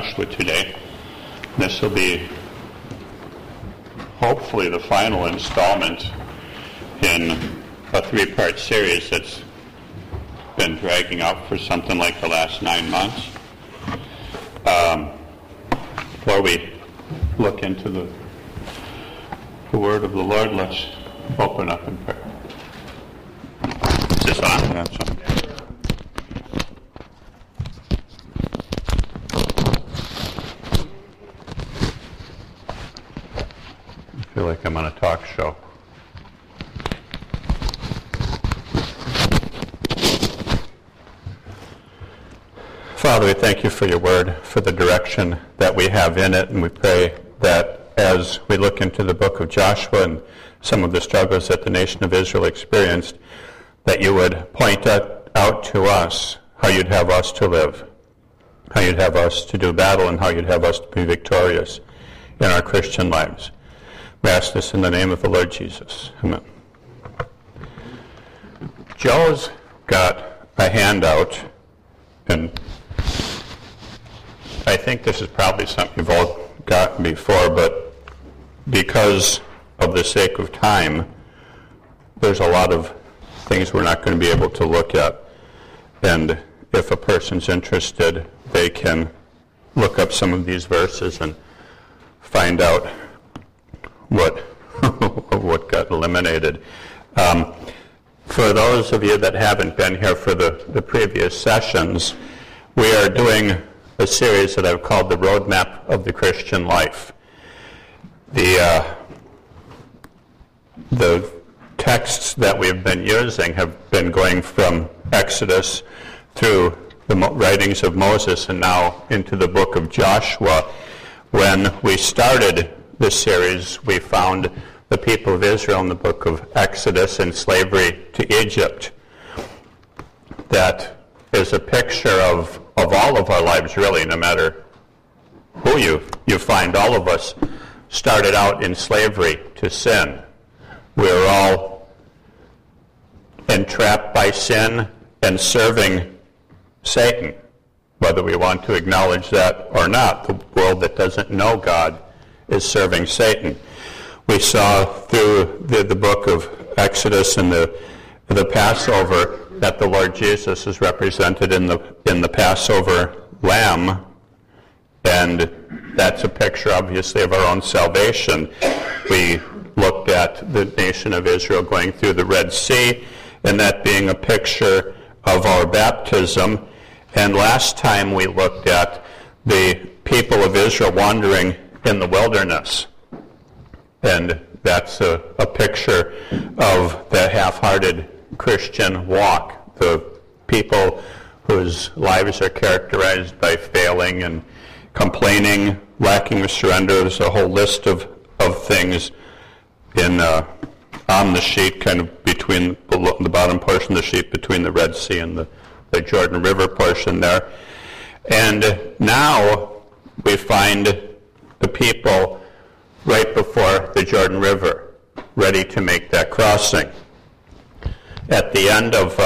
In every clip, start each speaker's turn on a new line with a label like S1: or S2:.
S1: Joshua today. This will be hopefully the final installment in a 3-part series that's been dragging out for something like the last 9 months. Before we look into the word of the Lord, let's open up in prayer. Is this on? That's on. I feel like I'm on a talk show. Father, we thank you for your word, for the direction that we have in it, and we pray that as we look into the book of Joshua and some of the struggles that the nation of Israel experienced, that you would point out to us how you'd have us to live, how you'd have us to do battle, and how you'd have us to be victorious in our Christian lives. We ask this in the name of the Lord Jesus. Amen. Joe's got a handout, and I think this is probably something you've all gotten before, but because of the sake of time, there's a lot of things we're not going to be able to look at. And if a person's interested, they can look up some of these verses and find out what got eliminated. For those of you that haven't been here for the previous sessions, we are doing a series that I've called The Roadmap of the Christian Life. The texts that we've been using have been going from Exodus through the writings of Moses and now into the book of Joshua. When we started this series, we found the people of Israel in the book of Exodus in slavery to Egypt. That is a picture of all of our lives, really, no matter who you find. All of us started out in slavery to sin. We're all entrapped by sin and serving Satan, whether we want to acknowledge that or not. The world that doesn't know God is serving Satan. We saw through the book of Exodus and the Passover that the Lord Jesus is represented in the Passover lamb, and that's a picture, obviously, of our own salvation. We looked at the nation of Israel going through the Red Sea, and that being a picture of our baptism. And last time we looked at the people of Israel wandering in the wilderness, and that's a picture of the half-hearted Christian walk, the people whose lives are characterized by failing and complaining, lacking of surrender. There's a whole list of things on the sheet, kind of between the bottom portion of the sheet, between the Red Sea and the Jordan River portion there. And now we find the people right before the Jordan River, ready to make that crossing. At the end of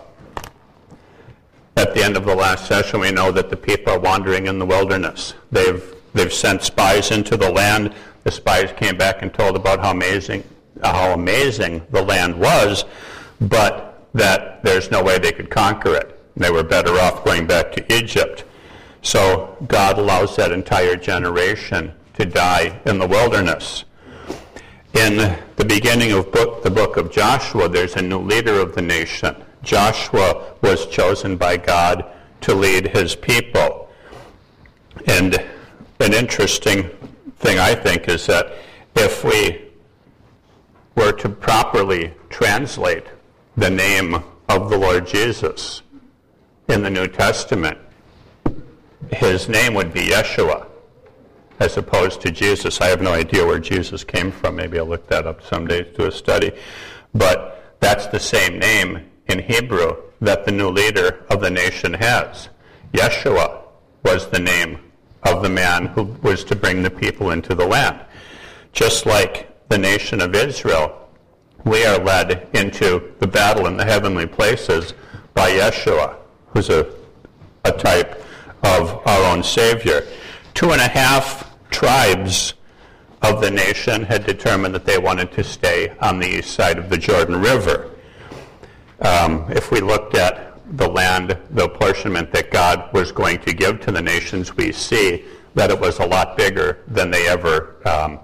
S1: the last session, we know that the people are wandering in the wilderness. They've sent spies into the land. The spies came back and told about how amazing the land was, but that there's no way they could conquer it. They were better off going back to Egypt. So God allows that entire generation to die in the wilderness. In the beginning of the book of Joshua, there's a new leader of the nation. Joshua was chosen by God to lead his people. And an interesting thing, I think, is that if we were to properly translate the name of the Lord Jesus in the New Testament, his name would be Yeshua, as opposed to Jesus. I have no idea where Jesus came from. Maybe I'll look that up someday to do a study. But that's the same name in Hebrew that the new leader of the nation has. Yeshua was the name of the man who was to bring the people into the land. Just like the nation of Israel, we are led into the battle in the heavenly places by Yeshua, who's a type of our own Savior. 2.5 tribes of the nation had determined that they wanted to stay on the east side of the Jordan River. If we looked at the land, the apportionment that God was going to give to the nations, we see that it was a lot bigger than they ever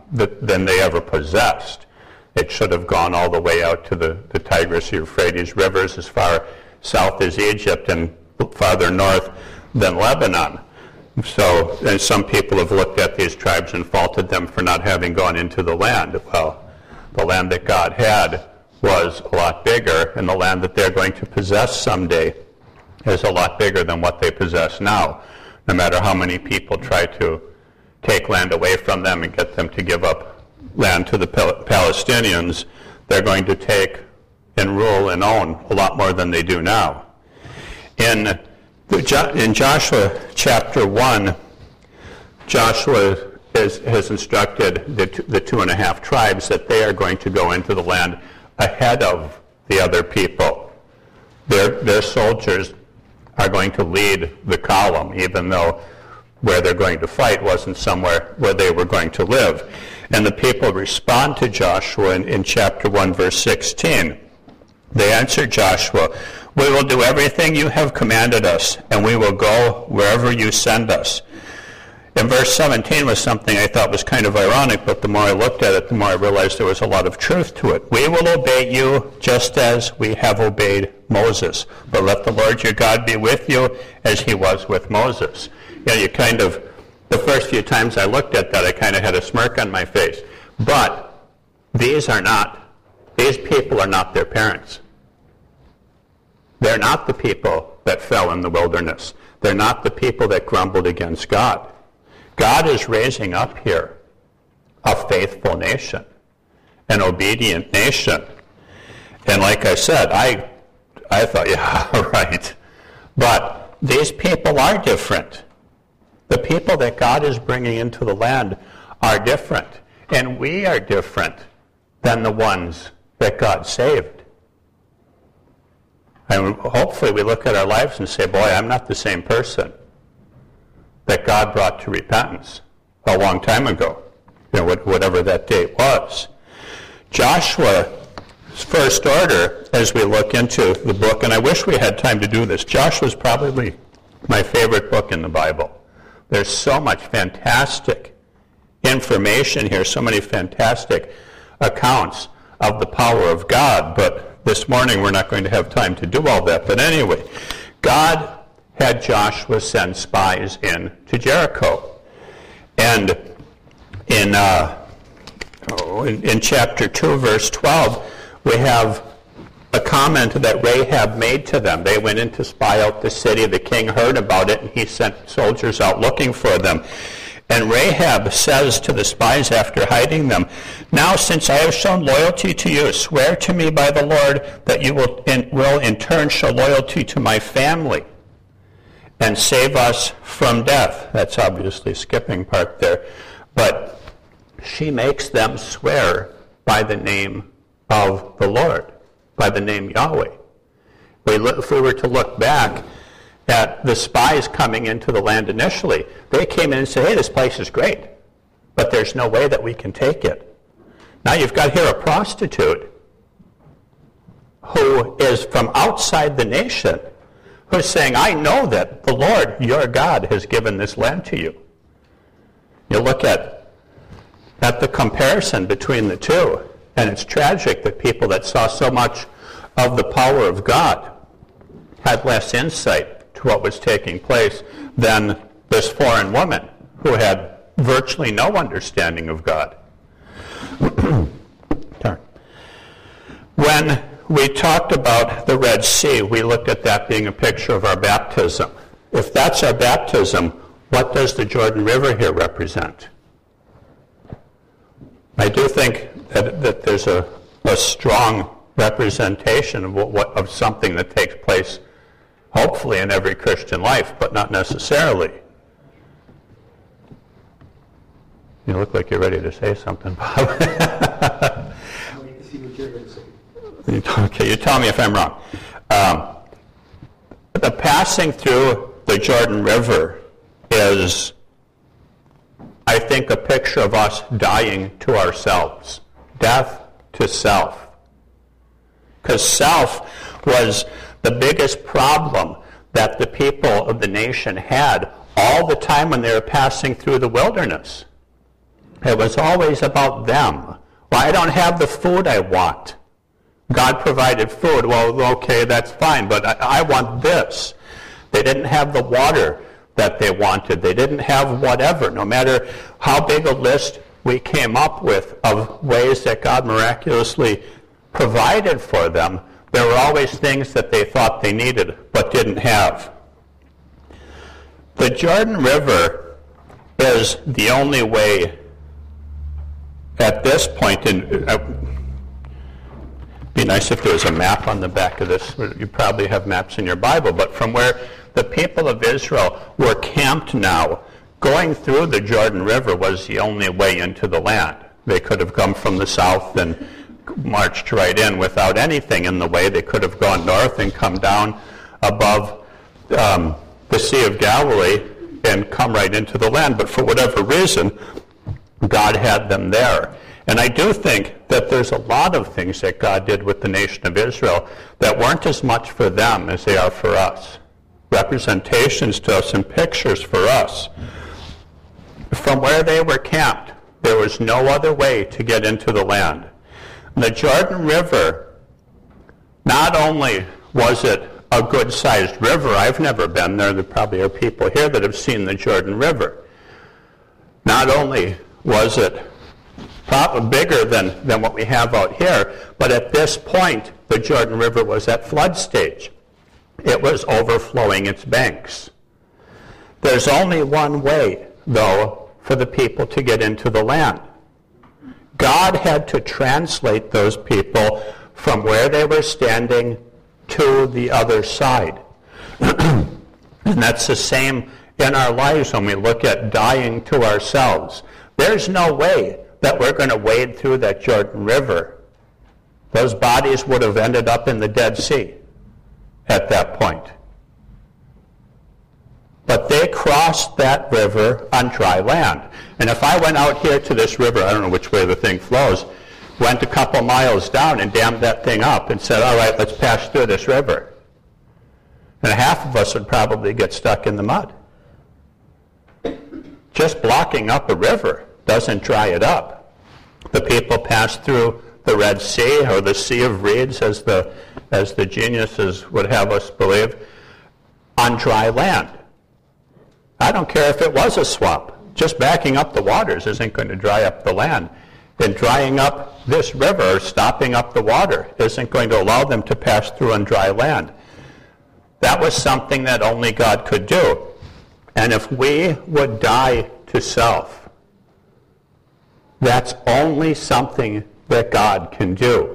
S1: possessed. It should have gone all the way out to the Tigris, Euphrates rivers, as far south as Egypt and farther north than Lebanon. So, and some people have looked at these tribes and faulted them for not having gone into the land. Well, the land that God had was a lot bigger, and the land that they're going to possess someday is a lot bigger than what they possess now. No matter how many people try to take land away from them and get them to give up land to the Palestinians, they're going to take and rule and own a lot more than they do now. In Joshua chapter 1, Joshua has instructed the 2.5 tribes that they are going to go into the land ahead of the other people. Their soldiers are going to lead the column, even though where they're going to fight wasn't somewhere where they were going to live. And the people respond to Joshua in chapter 1, verse 16. They answered Joshua, "We will do everything you have commanded us, and we will go wherever you send us." And verse 17 was something I thought was kind of ironic, but the more I looked at it, the more I realized there was a lot of truth to it. "We will obey you just as we have obeyed Moses, but let the Lord your God be with you as he was with Moses." You know, the first few times I looked at that, I kind of had a smirk on my face. But these people are not their parents. They're not the people that fell in the wilderness. They're not the people that grumbled against God. God is raising up here a faithful nation, an obedient nation. And like I said, I thought, yeah, right. But these people are different. The people that God is bringing into the land are different. And we are different than the ones that God saved. And hopefully we look at our lives and say, boy, I'm not the same person that God brought to repentance a long time ago, whatever that date was. Joshua's first order, as we look into the book, and I wish we had time to do this, Joshua's probably my favorite book in the Bible. There's so much fantastic information here, so many fantastic accounts of the power of God, but this morning we're not going to have time to do all that. But anyway, God had Joshua send spies in to Jericho. And in chapter 2, verse 12, we have a comment that Rahab made to them. They went in to spy out the city. The king heard about it, and he sent soldiers out looking for them. And Rahab says to the spies after hiding them, "Now, since I have shown loyalty to you, swear to me by the Lord that you will in turn show loyalty to my family and save us from death." That's obviously skipping part there. But she makes them swear by the name of the Lord, by the name Yahweh. If we were to look back at the spies coming into the land initially, they came in and said, "Hey, this place is great, but there's no way that we can take it." Now you've got here a prostitute who is from outside the nation, who's saying, "I know that the Lord, your God, has given this land to you." You look at the comparison between the two, and it's tragic that people that saw so much of the power of God had less insight to what was taking place than this foreign woman who had virtually no understanding of God. When we talked about the Red Sea, we looked at that being a picture of our baptism. If that's our baptism, what does the Jordan River here represent? I do think that there's a strong representation of something that takes place hopefully in every Christian life, but not necessarily. You look like you're ready to say something, Bob. Okay, you tell me if I'm wrong. The passing through the Jordan River is think, a picture of us dying to ourselves. Death to self. Because self was the biggest problem that the people of the nation had all the time when they were passing through the wilderness. It was always about them. Well, I don't have the food I want. God provided food. Well, okay, that's fine, but I want this. They didn't have the water that they wanted. They didn't have whatever. No matter how big a list we came up with of ways that God miraculously provided for them, there were always things that they thought they needed but didn't have. The Jordan River is the only way at this point in... It'd be nice if there was a map on the back of this. You probably have maps in your Bible, but from where the people of Israel were camped now, going through the Jordan River was the only way into the land. They could have come from the south and marched right in without anything in the way. They could have gone north and come down above the Sea of Galilee and come right into the land. But for whatever reason, God had them there. And I do think that there's a lot of things that God did with the nation of Israel that weren't as much for them as they are for us. Representations to us and pictures for us. From where they were camped, there was no other way to get into the land. The Jordan River, not only was it a good-sized river, I've never been there, there probably are people here that have seen the Jordan River. Not only was it probably bigger than what we have out here, but at this point, the Jordan River was at flood stage. It was overflowing its banks. There's only one way, though, for the people to get into the land. God had to translate those people from where they were standing to the other side. And that's the same in our lives when we look at dying to ourselves. There's no way that we're going to wade through that Jordan River. Those bodies would have ended up in the Dead Sea at that point. But they crossed that river on dry land. And if I went out here to this river, I don't know which way the thing flows, went a couple miles down and dammed that thing up and said, all right, let's pass through this river. And half of us would probably get stuck in the mud. Just blocking up a river doesn't dry it up. The people passed through the Red Sea, or the Sea of Reeds, as the geniuses would have us believe, on dry land. I don't care if it was a swamp. Just backing up the waters isn't going to dry up the land. And drying up this river, or stopping up the water, isn't going to allow them to pass through on dry land. That was something that only God could do. And if we would die to self, that's only something that God can do.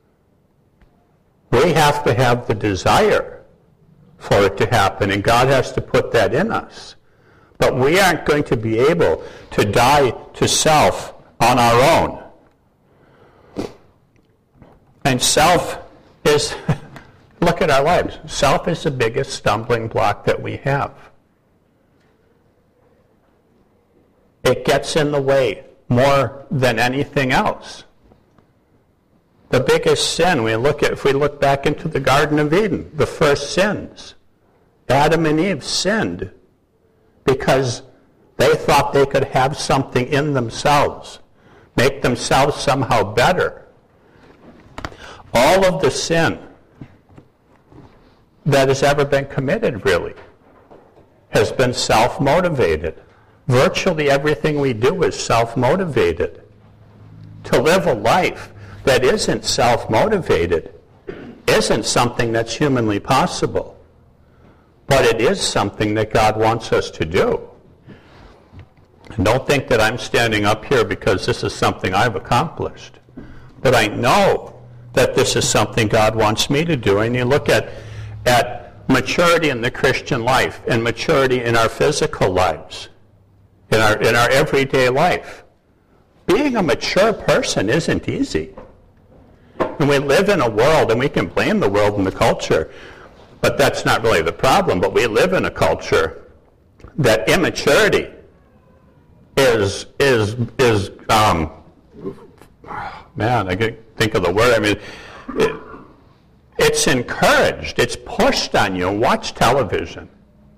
S1: We have to have the desire for it to happen, and God has to put that in us. But we aren't going to be able to die to self on our own. And self is, look at our lives. Self is the biggest stumbling block that we have. It gets in the way more than anything else. The biggest sin if we look back into the Garden of Eden, the first sins, Adam and Eve sinned because they thought they could have something in themselves, make themselves somehow better. All of the sin that has ever been committed, really, has been self-motivated. Virtually everything we do is self-motivated. To live a life that isn't self-motivated isn't something that's humanly possible. But it is something that God wants us to do. And don't think that I'm standing up here because this is something I've accomplished. But I know that this is something God wants me to do. And you look at maturity in the Christian life and maturity in our physical lives, in our everyday life. Being a mature person isn't easy. And we live in a world, and we can blame the world and the culture, but that's not really the problem. But we live in a culture that immaturity is man, I can't think of the word. I mean, it's encouraged. It's pushed on you. Watch television.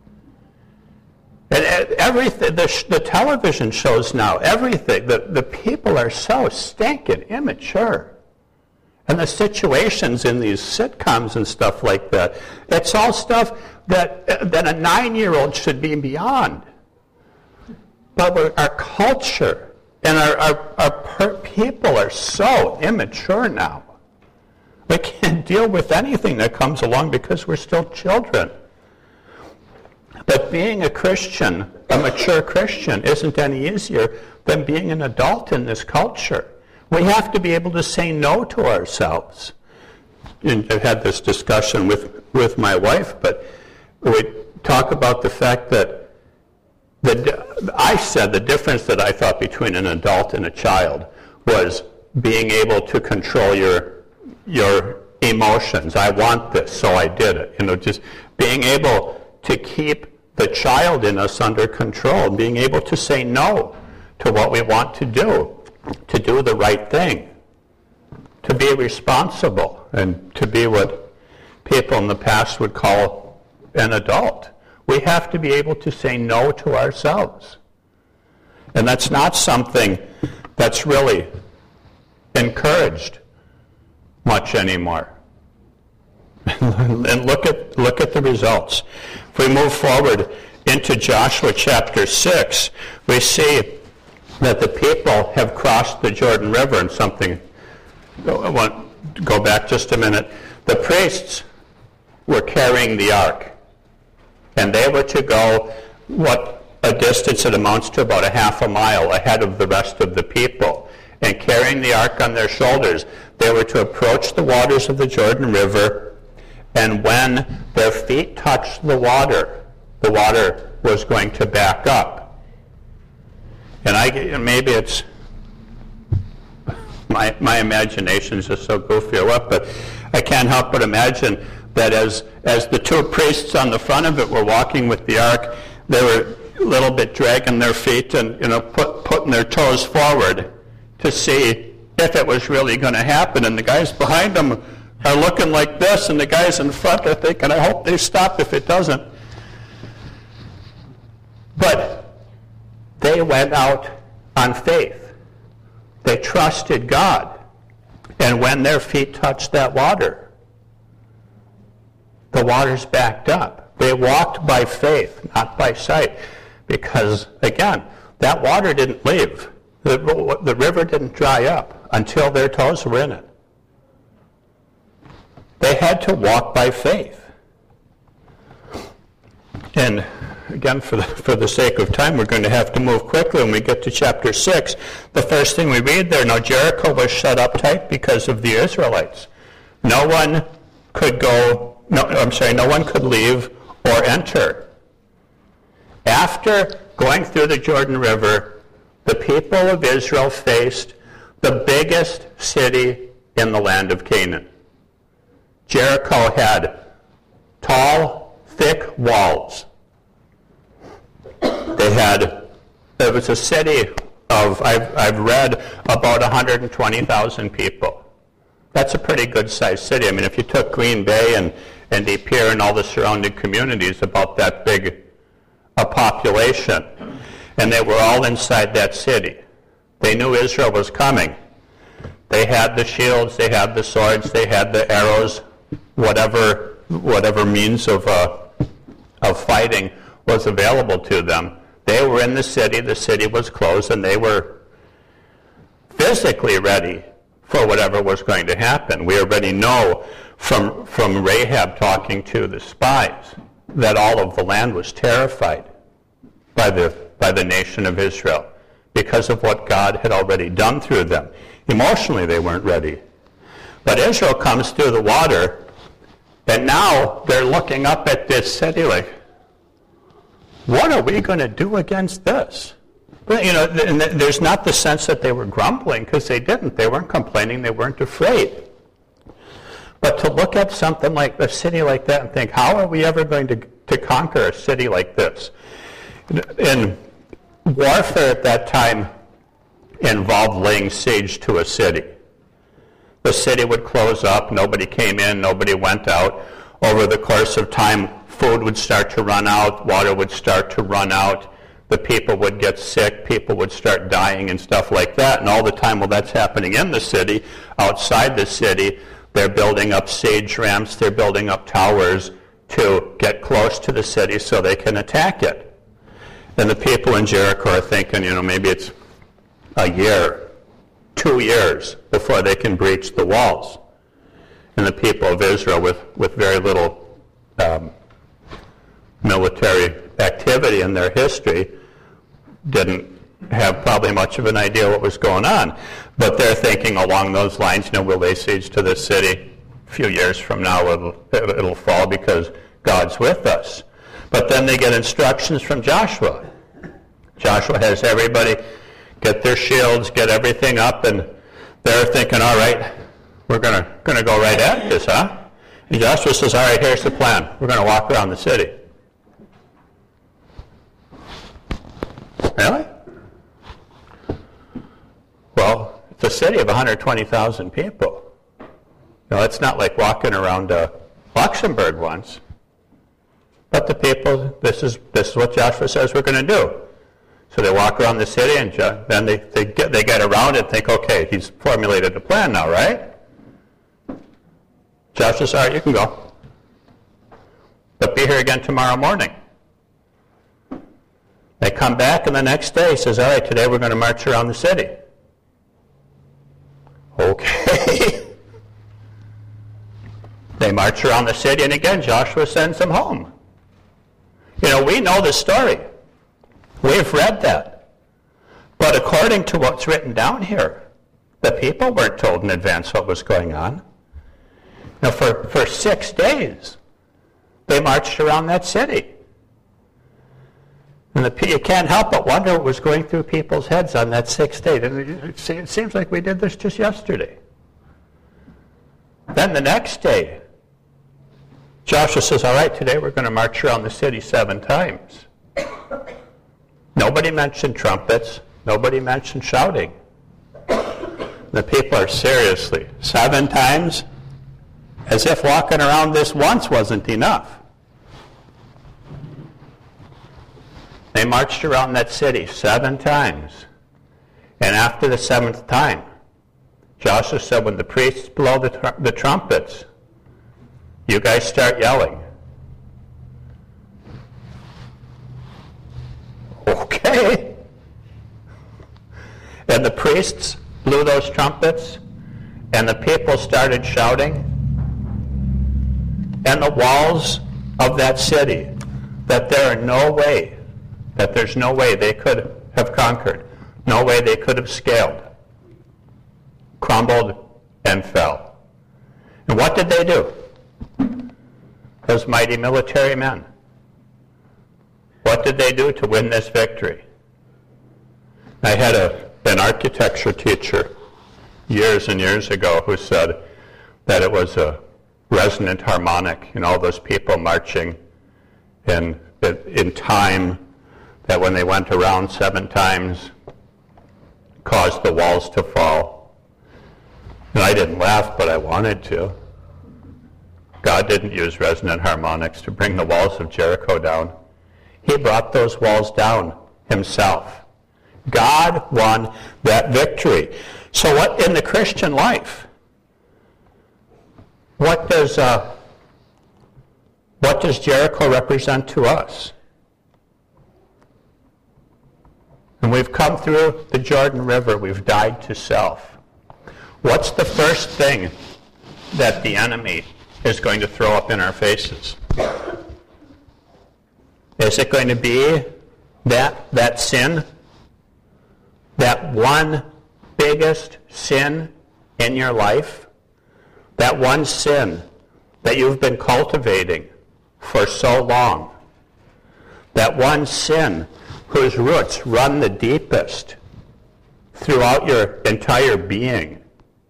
S1: And everything, the television shows now, everything, the people are so stinking immature. And the situations in these sitcoms and stuff like that, it's all stuff that a 9-year-old should be beyond. But our culture and our people are so immature now. We can't deal with anything that comes along because we're still children. But being a Christian, a mature Christian, isn't any easier than being an adult in this culture. We have to be able to say no to ourselves. And I've had this discussion with my wife, but we talk about the fact that I said the difference that I thought between an adult and a child was being able to control your emotions. I want this, so I did it. Just being able to keep the child in us under control, being able to say no to what we want to do the right thing, to be responsible, and to be what people in the past would call an adult. We have to be able to say no to ourselves. And that's not something that's really encouraged much anymore. And look at the results. If we move forward into Joshua chapter 6, we see that the people have crossed the Jordan River, and something, I want to go back just a minute. The priests were carrying the ark, and they were to go a distance that amounts to about a half a mile ahead of the rest of the people. And carrying the ark on their shoulders, they were to approach the waters of the Jordan River, and when their feet touched the water was going to back up. And maybe it's my imagination is just so goofy or what, but I can't help but imagine that as the two priests on the front of it were walking with the ark, they were a little bit dragging their feet and putting their toes forward to see if it was really going to happen. And the guys behind them are looking like this, and the guys in front are thinking, I hope they stop if it doesn't. But they went out on faith. They trusted God. And when their feet touched that water, the waters backed up. They walked by faith, not by sight. Because, again, that water didn't leave. The river didn't dry up until their toes were in it. They had to walk by faith. And again, for the sake of time, we're going to have to move quickly when we get to chapter 6. The first thing we read there, now Jericho was shut up tight because of the Israelites. No one could leave or enter. After going through the Jordan River, the people of Israel faced the biggest city in the land of Canaan. Jericho had tall, thick walls. It was a city of, I've read, about 120,000 people. That's a pretty good-sized city. I mean, if you took Green Bay and De Pere and all the surrounding communities, about that big a population. And they were all inside that city. They knew Israel was coming. They had the shields, they had the swords, they had the arrows, whatever means of fighting was available to them. They were in the city was closed, and they were physically ready for whatever was going to happen. We already know from Rahab talking to the spies that all of the land was terrified by the nation of Israel because of what God had already done through them. Emotionally, they weren't ready. But Israel comes through the water, and now they're looking up at this city like, what are we going to do against this? You know, there's not the sense that they were grumbling, because they didn't. They weren't complaining. They weren't afraid. But to look at something like a city like that and think, how are we ever going to conquer a city like this? And warfare at that time involved laying siege to a city. The city would close up, nobody came in, nobody went out. Over the course of time, food would start to run out, water would start to run out, the people would get sick, people would start dying and stuff like that. And all the time while that's happening in the city, outside the city, they're building up siege ramps, they're building up towers to get close to the city so they can attack it. And the people in Jericho are thinking, maybe it's a year, 2 years before they can breach the walls. And the people of Israel, with very little military activity in their history, didn't have probably much of an idea what was going on. But they're thinking along those lines, we'll lay siege to this city. A few years from now it'll fall because God's with us. But then they get instructions from Joshua. Joshua has everybody get their shields, get everything up, and they're thinking, all right, we're going to go right at this, huh? And Joshua says, all right, here's the plan. We're going to walk around the city. Really? Well, it's a city of 120,000 people. It's not like walking around Luxembourg once. But the people, this is what Joshua says we're going to do. So they walk around the city, and then they get around it and think, okay, he's formulated a plan now, right? Joshua says, all right, you can go. But be here again tomorrow morning. They come back, and the next day he says, all right, today we're going to march around the city. Okay. They march around the city, and again, Joshua sends them home. We know the story. We've read that. But according to what's written down here, the people weren't told in advance what was going on. Now, for 6 days, they marched around that city. And you can't help but wonder what was going through people's heads on that 6th day. It seems like we did this just yesterday. Then the next day, Joshua says, all right, today we're going to march around the city 7 times. Nobody mentioned trumpets. Nobody mentioned shouting. The people are seriously, 7 times? As if walking around this once wasn't enough. They marched around that city 7 times. And after the 7th time, Joshua said, when the priests blow the trumpets, you guys start yelling. Okay. And the priests blew those trumpets, and the people started shouting. And the walls of that city, that there's no way they could have conquered, no way they could have scaled, crumbled and fell. And what did they do? Those mighty military men. What did they do to win this victory? I had an architecture teacher years and years ago who said that it was a resonant harmonic, all those people marching in time, that when they went around 7 times, caused the walls to fall. And I didn't laugh, but I wanted to. God didn't use resonant harmonics to bring the walls of Jericho down. He brought those walls down himself. God won that victory. So what in the Christian life? What does Jericho represent to us? And we've come through the Jordan River. We've died to self. What's the first thing that the enemy is going to throw up in our faces? Is it going to be that sin? That one biggest sin in your life? That one sin that you've been cultivating for so long? That one sin whose roots run the deepest throughout your entire being?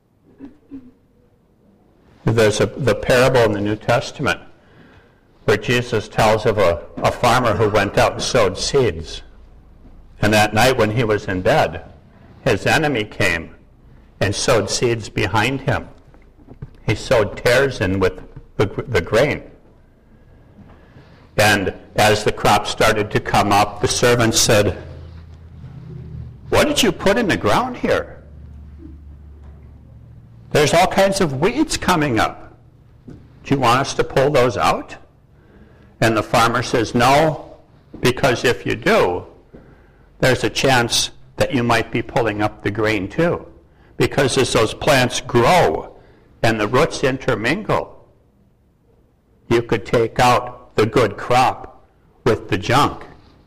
S1: There's the parable in the New Testament where Jesus tells of a farmer who went out and sowed seeds. And that night when he was in bed, his enemy came and sowed seeds behind him. He sowed tares in with the grain. And as the crop started to come up, the servant said, "What did you put in the ground here? There's all kinds of weeds coming up. Do you want us to pull those out?" And the farmer says, "No, because if you do, there's a chance that you might be pulling up the grain too. Because as those plants grow and the roots intermingle, you could take out the good crop with the junk."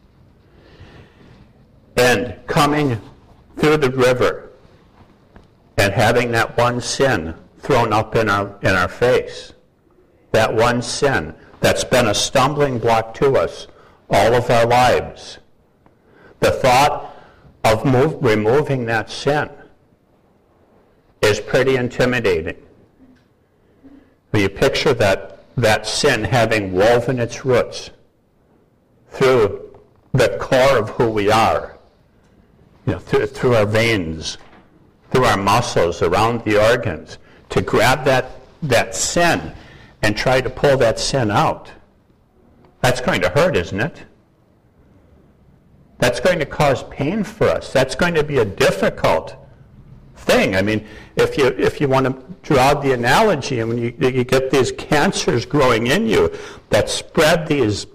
S1: And coming through the river and having that one sin thrown up in our face, that one sin that's been a stumbling block to us all of our lives, the thought of removing that sin is pretty intimidating. You picture that sin having woven its roots through the core of who we are, through our veins, through our muscles, around the organs, to grab that sin and try to pull that sin out. That's going to hurt, isn't it? That's going to cause pain for us. That's going to be a difficult thing. I mean, if you want to draw the analogy, and when you get these cancers growing in you that spread these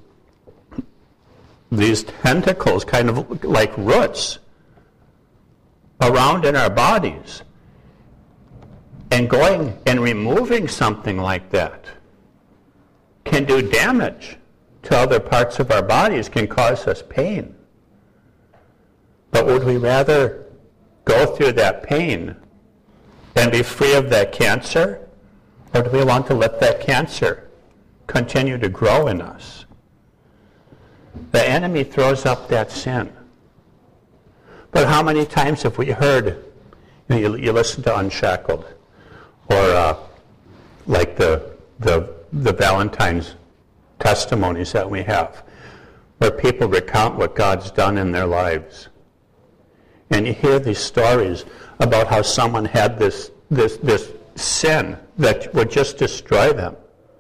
S1: tentacles, kind of like roots, around in our bodies, and going and removing something like that can do damage to other parts of our bodies, can cause us pain. But would we rather go through that pain and be free of that cancer? Or do we want to let that cancer continue to grow in us? The enemy throws up that sin. But how many times have we heard, you listen to Unshackled, or like the Valentine's testimonies that we have, where people recount what God's done in their lives. And you hear these stories about how someone had this sin that would just destroy them.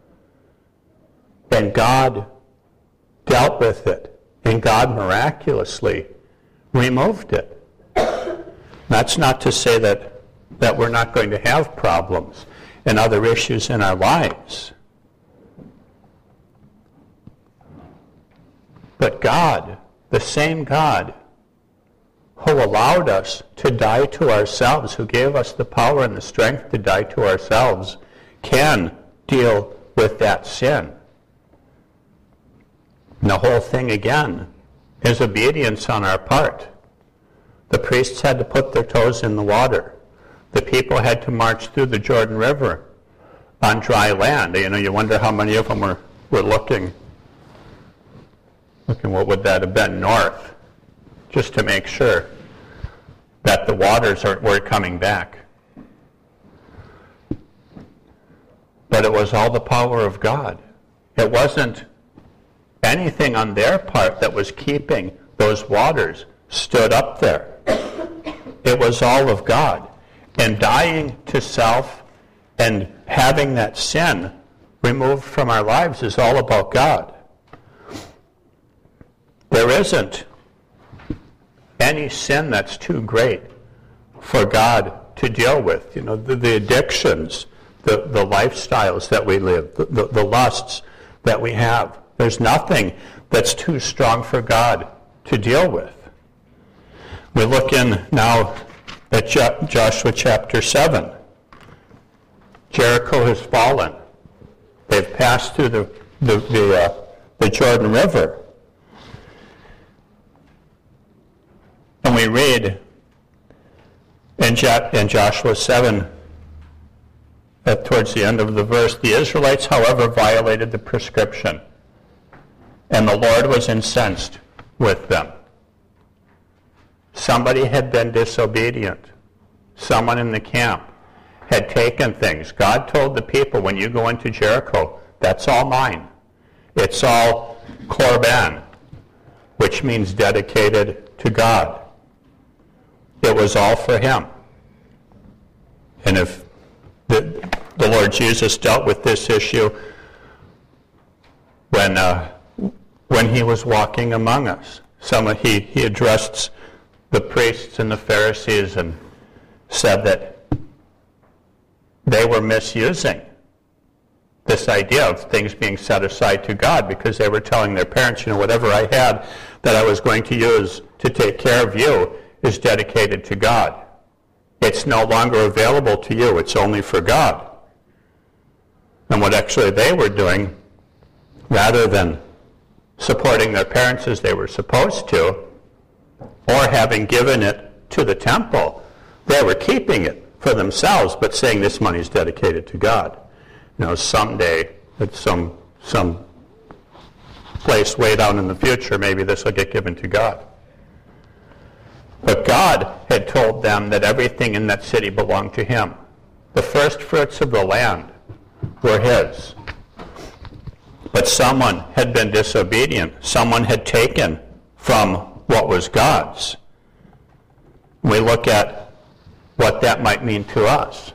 S1: And God dealt with it. And God miraculously removed it. That's not to say that we're not going to have problems and other issues in our lives. But God, the same God who allowed us to die to ourselves, who gave us the power and the strength to die to ourselves, can deal with that sin. And the whole thing, again, is obedience on our part. The priests had to put their toes in the water. The people had to march through the Jordan River on dry land. You wonder how many of them were looking, what would that have been, north, just to make sure that the waters were coming back. But it was all the power of God. It wasn't anything on their part that was keeping those waters stood up there. It was all of God. And dying to self and having that sin removed from our lives is all about God. There isn't any sin that's too great for God to deal with. The addictions, the lifestyles that we live, the lusts that we have. There's nothing that's too strong for God to deal with. We look in now at Joshua chapter 7. Jericho has fallen. They've passed through the Jordan River. And we read in Joshua 7, towards the end of the verse, the Israelites, however, violated the prescription, and the Lord was incensed with them. Somebody had been disobedient. Someone in the camp had taken things. God told the people, when you go into Jericho, that's all mine. It's all Korban. which means dedicated to God. It was all for him. And if the Lord Jesus dealt with this issue when he was walking among us. He addressed the priests and the Pharisees and said that they were misusing this idea of things being set aside to God, because they were telling their parents, whatever I had that I was going to use to take care of you is dedicated to God. It's no longer available to you. It's only for God. And what actually they were doing, rather than supporting their parents as they were supposed to, or having given it to the temple, they were keeping it for themselves, but saying this money is dedicated to God. Someday, at some place way down in the future, maybe this will get given to God. But God had told them that everything in that city belonged to him. The first fruits of the land were his. But someone had been disobedient. Someone had taken from what was God's. We look at what that might mean to us.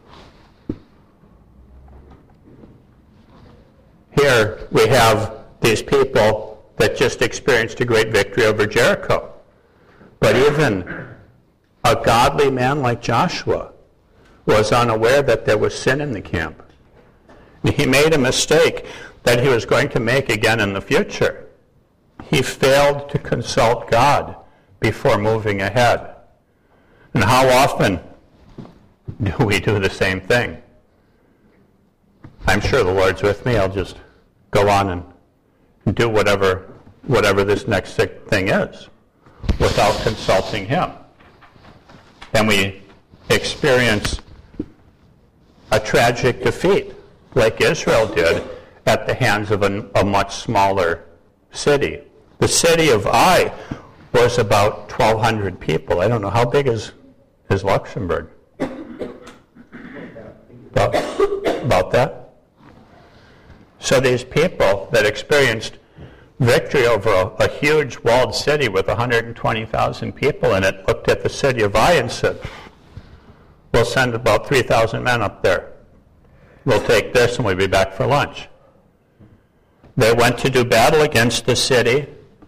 S1: Here we have these people that just experienced a great victory over Jericho. But even a godly man like Joshua was unaware that there was sin in the camp. He made a mistake that he was going to make again in the future. He failed to consult God before moving ahead. And how often do we do the same thing? I'm sure the Lord's with me. I'll just go on and do whatever this next thing is without consulting him. And we experience a tragic defeat, like Israel did, at the hands of a much smaller city. The city of Ai was about 1,200 people. I don't know, how big is Luxembourg? About that? So these people that experienced victory over a huge walled city with 120,000 people in it looked at the city of Ai and said, we'll send about 3,000 men up there. We'll take this and we'll be back for lunch. They went to do battle against the city,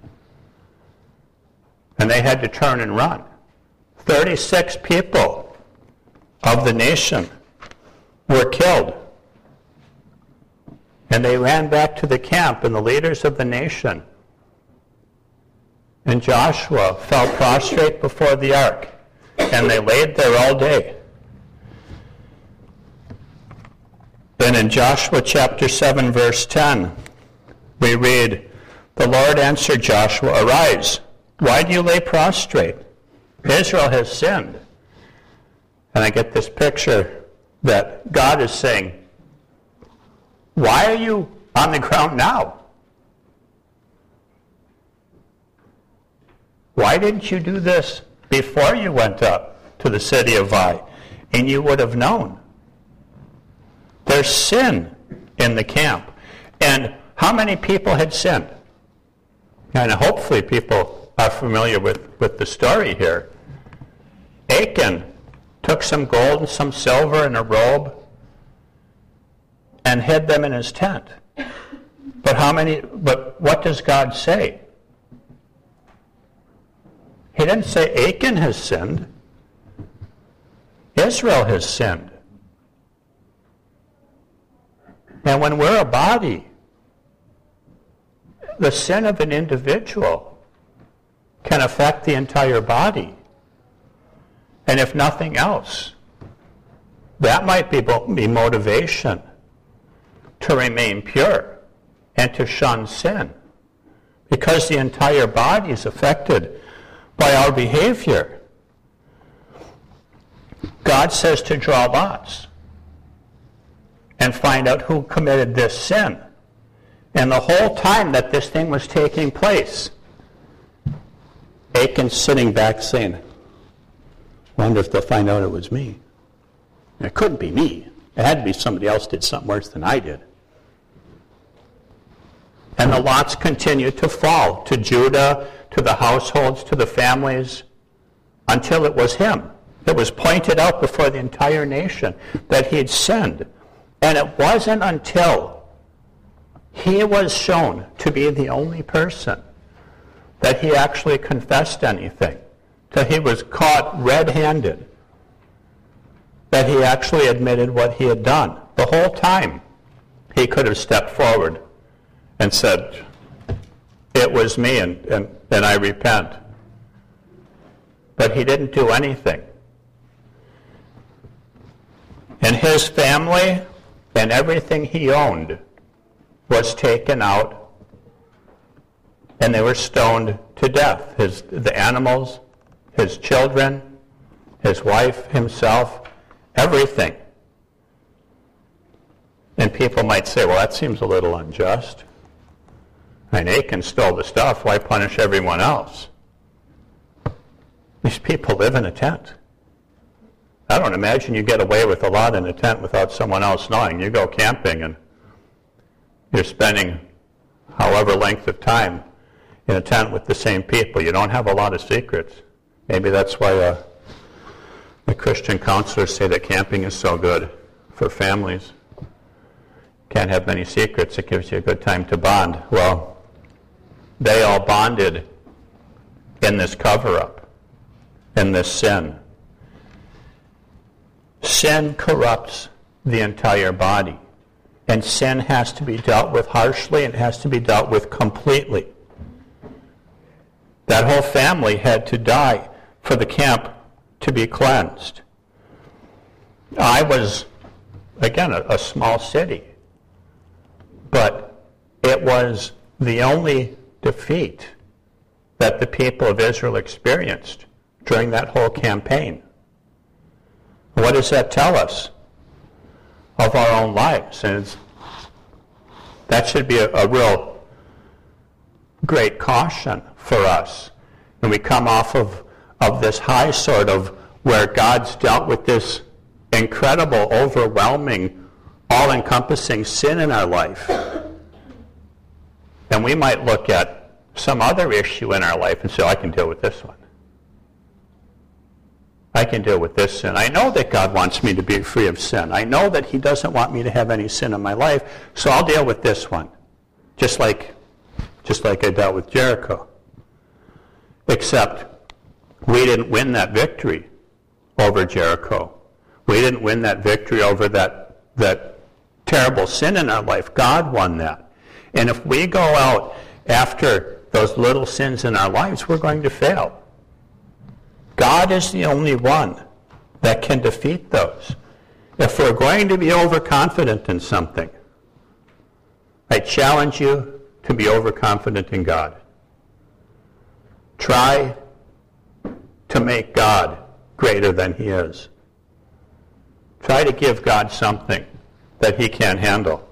S1: and they had to turn and run. 36 people of the nation were killed. And they ran back to the camp, and the leaders of the nation and Joshua fell prostrate before the ark, and they laid there all day. Then in Joshua chapter 7, verse 10, we read, the Lord answered Joshua, arise, why do you lay prostrate? Israel has sinned. And I get this picture that God is saying, why are you on the ground now? Why didn't you do this before you went up to the city of Ai? And you would have known. There's sin in the camp. And how many people had sinned? And hopefully people are familiar with the story here. Achan took some gold and some silver and a robe and hid them in his tent. But what does God say? He didn't say Achan has sinned. Israel has sinned. And when we're a body, the sin of an individual can affect the entire body. And if nothing else, that might be motivation to remain pure and to shun sin, because the entire body is affected by our behavior. God says to draw lots and find out who committed this sin. And the whole time that this thing was taking place, Achan's sitting back saying, wonder if they'll find out it was me. It couldn't be me. It had to be somebody else did something worse than I did. And the lots continued to fall to Judah, to the households, to the families, until it was him. It was pointed out before the entire nation that he had sinned. And it wasn't until he was shown to be the only person that he actually confessed anything, till he was caught red-handed, that he actually admitted what he had done. The whole time, he could have stepped forward and said, it was me, and I repent. But he didn't do anything. And his family and everything he owned was taken out, and they were stoned to death. The animals, his children, his wife, himself, everything. And people might say, well, that seems a little unjust. I mean, Achan stole the stuff. Why punish everyone else? These people live in a tent. I don't imagine you get away with a lot in a tent without someone else knowing. You go camping and you're spending however length of time in a tent with the same people. You don't have a lot of secrets. Maybe that's why the Christian counselors say that camping is so good for families. Can't have many secrets. It gives you a good time to bond. Well, they all bonded in this cover-up, in this sin. Sin corrupts the entire body. And sin has to be dealt with harshly, and it has to be dealt with completely. That whole family had to die for the camp to be cleansed. I was, again, a small city. But it was the only defeat that the people of Israel experienced during that whole campaign. What does that tell us of our own lives? And that should be a real great caution for us when we come off of this high sort of where God's dealt with this incredible, overwhelming, all-encompassing sin in our life. And we might look at some other issue in our life and say, I can deal with this one. I can deal with this sin. I know that God wants me to be free of sin. I know that he doesn't want me to have any sin in my life, so I'll deal with this one. Just like I dealt with Jericho. Except we didn't win that victory over Jericho. We didn't win that victory over that terrible sin in our life. God won that. And if we go out after those little sins in our lives, we're going to fail. God is the only one that can defeat those. If we're going to be overconfident in something, I challenge you to be overconfident in God. Try to make God greater than he is. Try to give God something that he can't handle.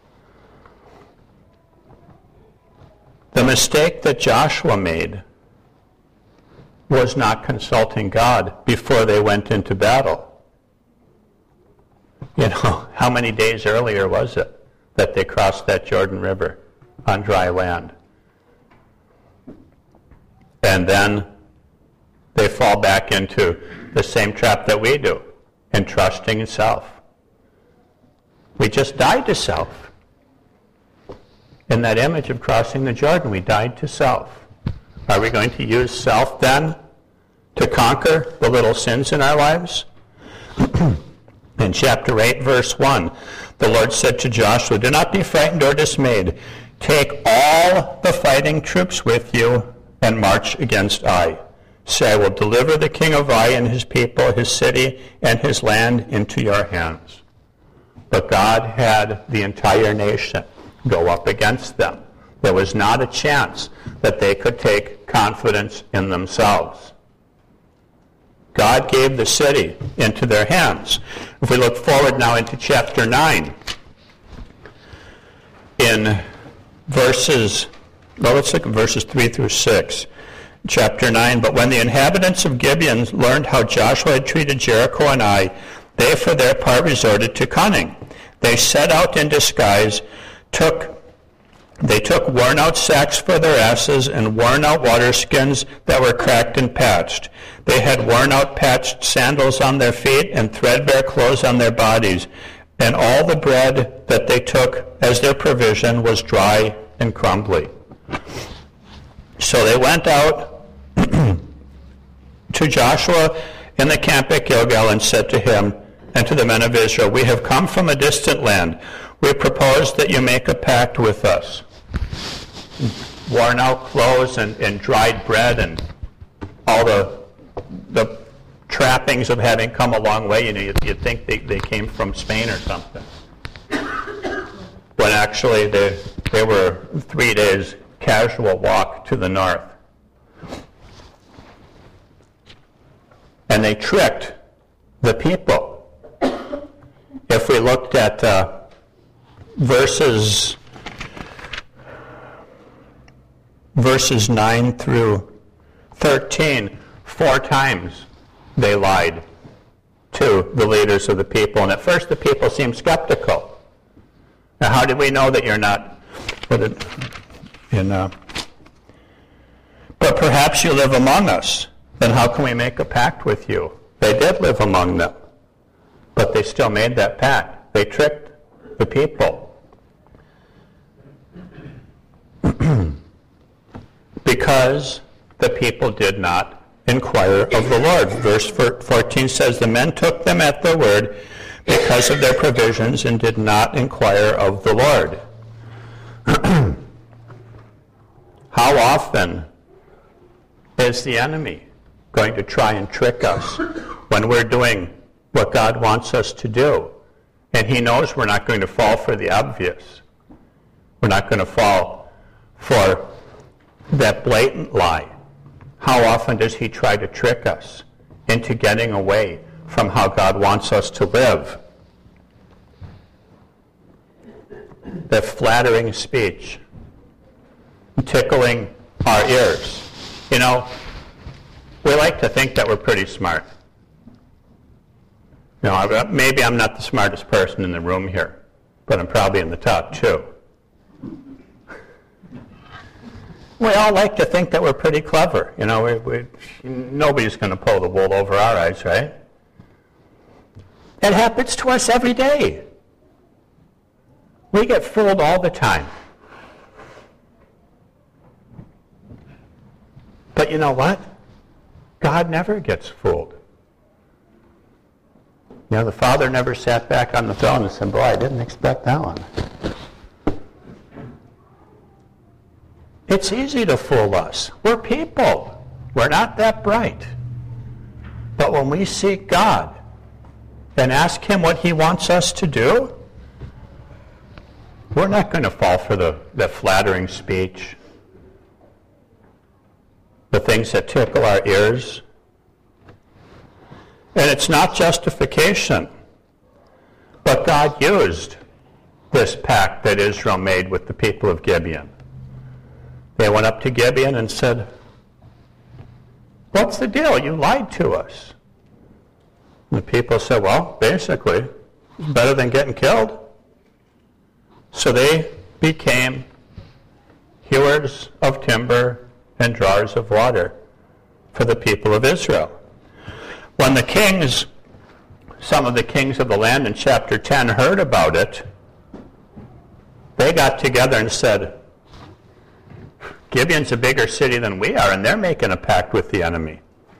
S1: The mistake that Joshua made was not consulting God before they went into battle. You know, how many days earlier was it that they crossed that Jordan River on dry land? And then they fall back into the same trap that we do, in trusting in self. We just died to self. In that image of crossing the Jordan, we died to self. Are we going to use self then to conquer the little sins in our lives? In chapter 8, verse 1, the Lord said to Joshua, "Do not be frightened or dismayed. Take all the fighting troops with you and march against Ai. Say, I will deliver the king of Ai and his people, his city, and his land into your hands." But God had the entire nation go up against them. There was not a chance that they could take confidence in themselves. God gave the city into their hands. If we look forward now into chapter 9, in verses 3 through 6. Chapter 9, but when the inhabitants of Gibeon learned how Joshua had treated Jericho and Ai, they for their part resorted to cunning. They set out in disguise, took They took worn-out sacks for their asses and worn-out water skins that were cracked and patched. They had worn-out patched sandals on their feet and threadbare clothes on their bodies. And all the bread that they took as their provision was dry and crumbly. So they went out to Joshua in the camp at Gilgal and said to him and to the men of Israel, "We have come from a distant land. We propose that you make a pact with us." Worn out clothes and dried bread and all the trappings of having come a long way. You'd think they came from Spain or something. When actually they were 3 days casual walk to the north. And they tricked the people. If we looked at verses 9 through 13, 4 times they lied to the leaders of the people. And at first the people seemed skeptical. Now, how do we know that you're not? But perhaps you live among us. Then how can we make a pact with you? They did live among them, but they still made that pact. They tricked the people. Because the people did not inquire of the Lord. Verse 14 says, "The men took them at their word because of their provisions and did not inquire of the Lord." How often is the enemy going to try and trick us when we're doing what God wants us to do? And he knows we're not going to fall for the obvious. We're not going to fall for that blatant lie. How often does he try to trick us into getting away from how God wants us to live? The flattering speech, tickling our ears. You know, we like to think that we're pretty smart. You know, maybe I'm not the smartest person in the room here, but I'm probably in the top 2. We all like to think that we're pretty clever. You know, nobody's going to pull the wool over our eyes, right? It happens to us every day. We get fooled all the time. But you know what? God never gets fooled. You know, the Father never sat back on the throne and said, "Boy, I didn't expect that one." It's easy to fool us. We're people. We're not that bright. But when we seek God and ask him what he wants us to do, we're not going to fall for the flattering speech, the things that tickle our ears. And it's not justification, but God used this pact that Israel made with the people of Gibeon. They went up to Gibeon and said, "What's the deal? You lied to us." And the people said, "Well, basically, it's better than getting killed." So they became hewers of timber and drawers of water for the people of Israel. When the kings, some of the kings of the land in chapter 10 heard about it, they got together and said, "Gibeon's a bigger city than we are, and they're making a pact with the enemy."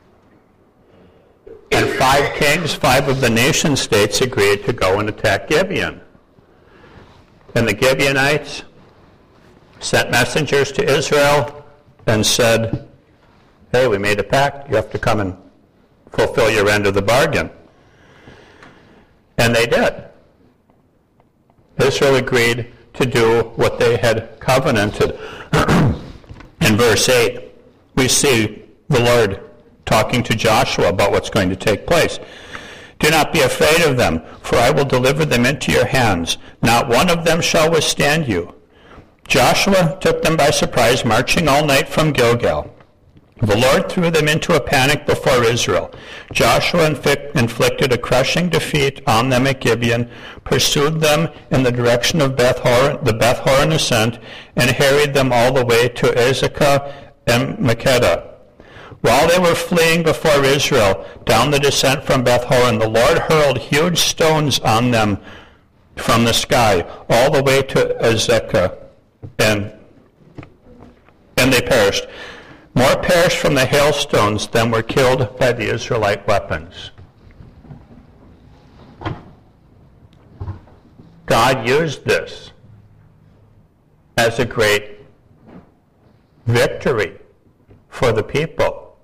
S1: And 5 kings, 5 of the nation states agreed to go and attack Gibeon. And the Gibeonites sent messengers to Israel and said, "Hey, we made a pact. You have to come and fulfill your end of the bargain." And they did. Israel agreed to do what they had covenanted. In verse 8, we see the Lord talking to Joshua about what's going to take place. "Do not be afraid of them, for I will deliver them into your hands. Not one of them shall withstand you." Joshua took them by surprise, marching all night from Gilgal. The Lord threw them into a panic before Israel. Joshua inflicted a crushing defeat on them at Gibeon, pursued them in the direction of the Beth Horon ascent, and harried them all the way to Azekah and Makkedah. While they were fleeing before Israel down the descent from Beth Horon, the Lord hurled huge stones on them from the sky, all the way to Azekah, and they perished. More perished from the hailstones than were killed by the Israelite weapons. God used this as a great victory for the people.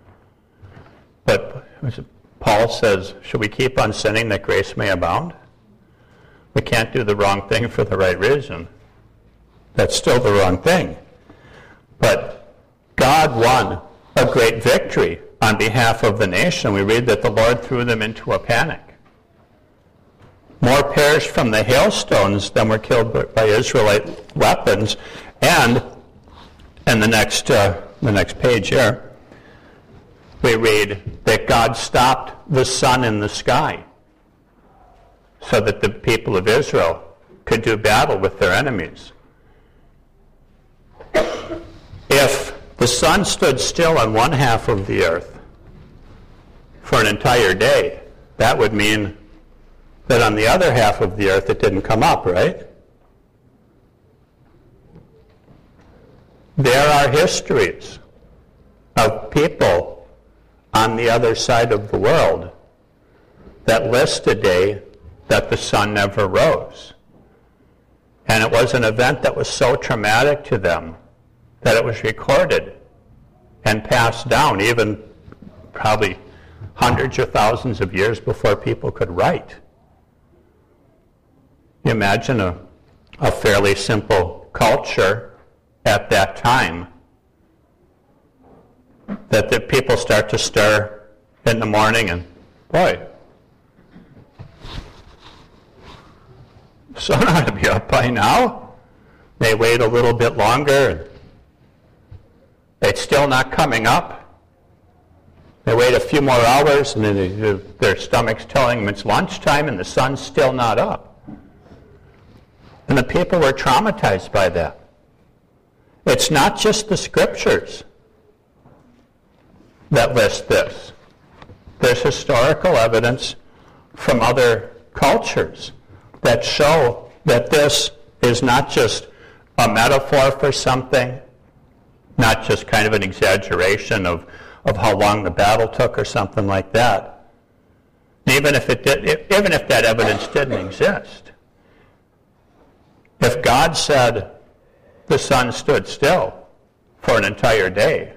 S1: But Paul says, should we keep on sinning that grace may abound? We can't do the wrong thing for the right reason. That's still the wrong thing. But God won a great victory on behalf of the nation. We read that the Lord threw them into a panic. More perished from the hailstones than were killed by Israelite weapons. And in the next page here, we read that God stopped the sun in the sky so that the people of Israel could do battle with their enemies. If the sun stood still on one half of the earth for an entire day, that would mean that on the other half of the earth it didn't come up, right? There are histories of people on the other side of the world that list a day that the sun never rose. And it was an event that was so traumatic to them that it was recorded and passed down, even probably hundreds or thousands of years before people could write. You imagine a fairly simple culture at that time, that the people start to stir in the morning and, boy, the sun ought to be up by now. They wait a little bit longer. It's still not coming up. They wait a few more hours, and then their stomach's telling them it's lunchtime, and the sun's still not up. And the people were traumatized by that. It's not just the scriptures that list this. There's historical evidence from other cultures that show that this is not just a metaphor for something, not just kind of an exaggeration of how long the battle took or something like that. Even if that evidence didn't exist, if God said the sun stood still for an entire day,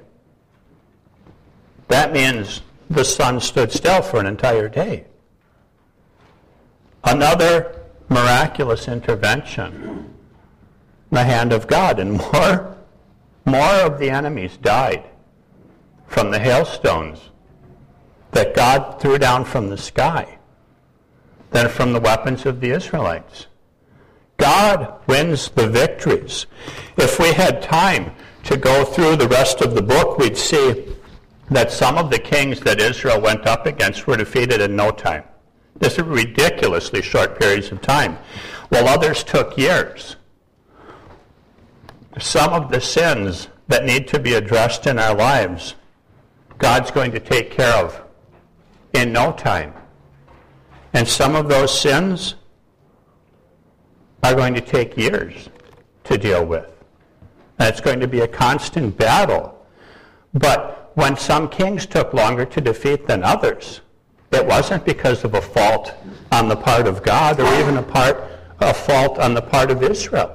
S1: that means the sun stood still for an entire day. Another miraculous intervention in the hand of God, and more of the enemies died from the hailstones that God threw down from the sky than from the weapons of the Israelites. God wins the victories. If we had time to go through the rest of the book, we'd see that some of the kings that Israel went up against were defeated in no time. This is ridiculously short periods of time, while others took years. Some of the sins that need to be addressed in our lives, God's going to take care of in no time. And some of those sins are going to take years to deal with. And it's going to be a constant battle. But when some kings took longer to defeat than others, it wasn't because of a fault on the part of God or even a fault on the part of Israel.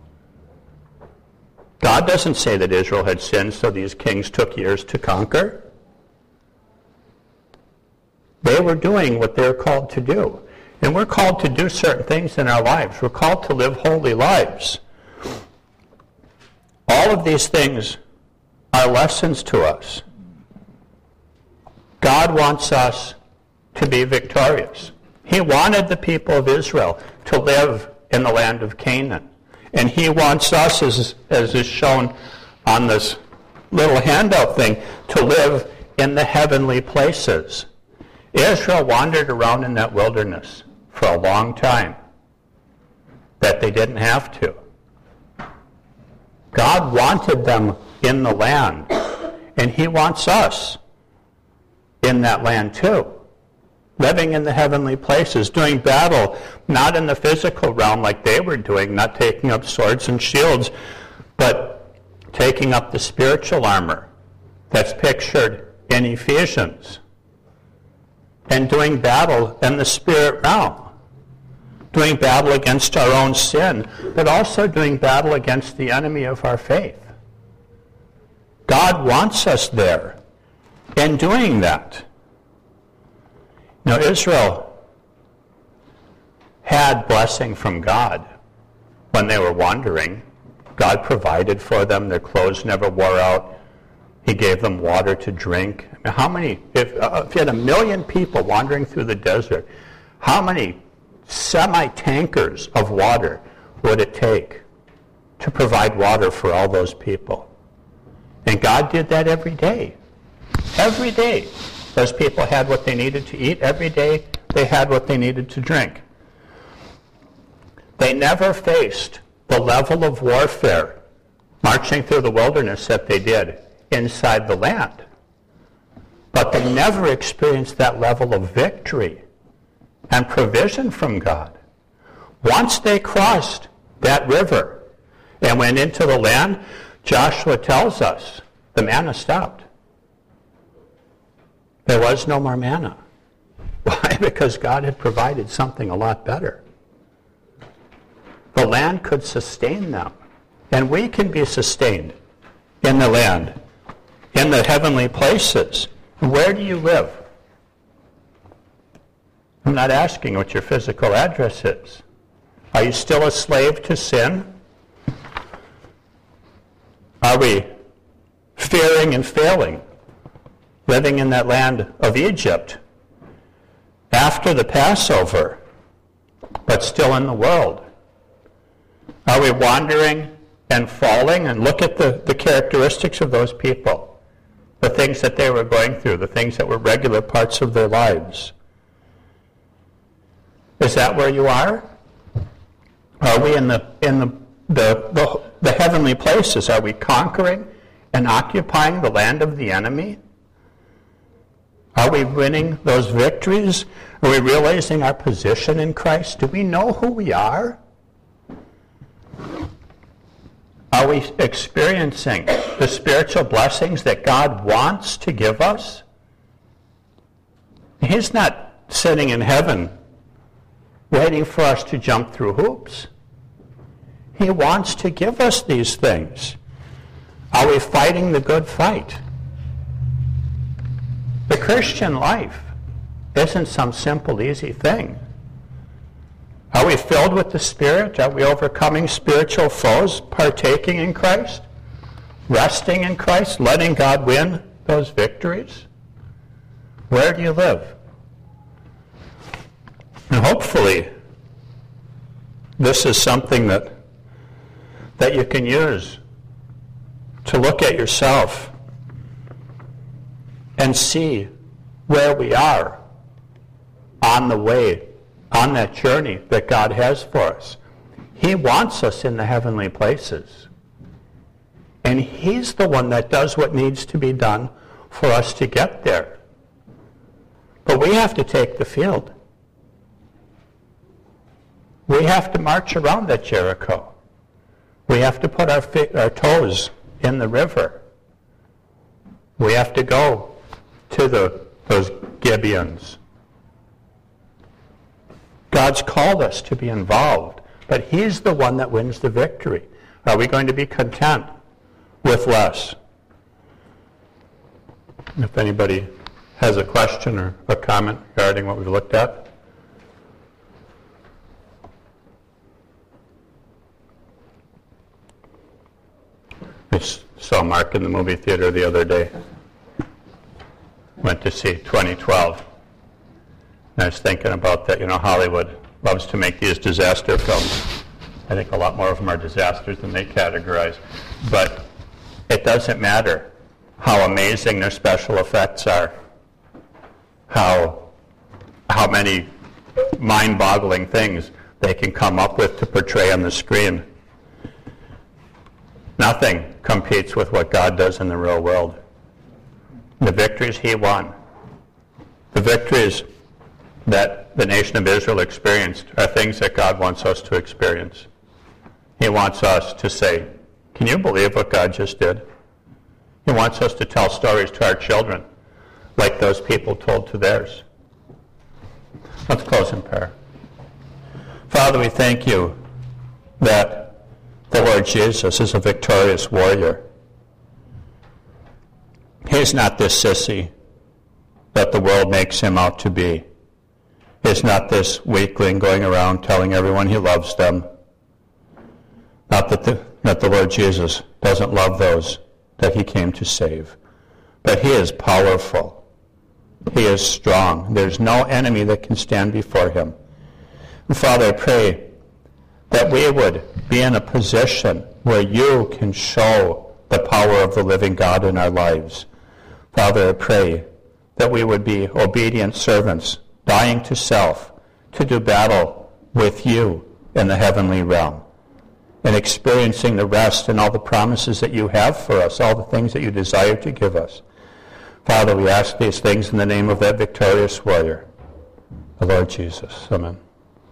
S1: God doesn't say that Israel had sinned, so these kings took years to conquer. They were doing what they're called to do. And we're called to do certain things in our lives. We're called to live holy lives. All of these things are lessons to us. God wants us to be victorious. He wanted the people of Israel to live in the land of Canaan. And he wants us, as is shown on this little handout thing, to live in the heavenly places. Israel wandered around in that wilderness for a long time, that they didn't have to. God wanted them in the land, and he wants us in that land too, living in the heavenly places, doing battle not in the physical realm like they were doing, not taking up swords and shields, but taking up the spiritual armor that's pictured in Ephesians, and doing battle in the spirit realm, doing battle against our own sin, but also doing battle against the enemy of our faith. God wants us there in doing that. Now, Israel had blessing from God when they were wandering. God provided for them. Their clothes never wore out. He gave them water to drink. I mean, how many, if you had 1 million people wandering through the desert, how many semi-tankers of water would it take to provide water for all those people? And God did that every day. Every day, those people had what they needed to eat. Every day, they had what they needed to drink. They never faced the level of warfare marching through the wilderness that they did inside the land. But they never experienced that level of victory and provision from God. Once they crossed that river and went into the land, Joshua tells us the manna stopped. There was no more manna. Why? Because God had provided something a lot better. The land could sustain them. And we can be sustained in the land, in the heavenly places. Where do you live? I'm not asking what your physical address is. Are you still a slave to sin? Are we fearing and failing, living in that land of Egypt after the Passover, but still in the world? Are we wandering and falling? And look at the characteristics of those people, the things that they were going through, the things that were regular parts of their lives. Is that where you are? Are we in the heavenly places? Are we conquering and occupying the land of the enemy? Are we winning those victories? Are we realizing our position in Christ? Do we know who we are? Are we experiencing the spiritual blessings that God wants to give us? He's not sitting in heaven waiting for us to jump through hoops. He wants to give us these things. Are we fighting the good fight? The Christian life isn't some simple, easy thing. Are we filled with the Spirit? Are we overcoming spiritual foes, partaking in Christ, resting in Christ, letting God win those victories? Where do you live? And hopefully, this is something that you can use to look at yourself and see where we are on the way, on that journey that God has for us. He wants us in the heavenly places. And He's the one that does what needs to be done for us to get there. But we have to take the field. We have to march around that Jericho. We have to put our toes in the river. We have to go to those Gibeons. God's called us to be involved, but He's the one that wins the victory. Are we going to be content with less? If anybody has a question or a comment regarding what we've looked at. I saw Mark in the movie theater the other day. Went to see 2012. And I was thinking about that. You know, Hollywood loves to make these disaster films. I think a lot more of them are disasters than they categorize. But it doesn't matter how amazing their special effects are, how many mind-boggling things they can come up with to portray on the screen. Nothing competes with what God does in the real world. The victories he won, the victories that the nation of Israel experienced are things that God wants us to experience. He wants us to say, can you believe what God just did? He wants us to tell stories to our children like those people told to theirs. Let's close in prayer. Father, we thank you that the Lord Jesus is a victorious warrior. He's not this sissy that the world makes him out to be. He's not this weakling going around telling everyone he loves them. Not that the Lord Jesus doesn't love those that he came to save. But he is powerful. He is strong. There's no enemy that can stand before him. And Father, I pray that we would be in a position where you can show the power of the living God in our lives. Father, I pray that we would be obedient servants, dying to self, to do battle with you in the heavenly realm, and experiencing the rest and all the promises that you have for us, all the things that you desire to give us. Father, we ask these things in the name of that victorious warrior, the Lord Jesus. Amen.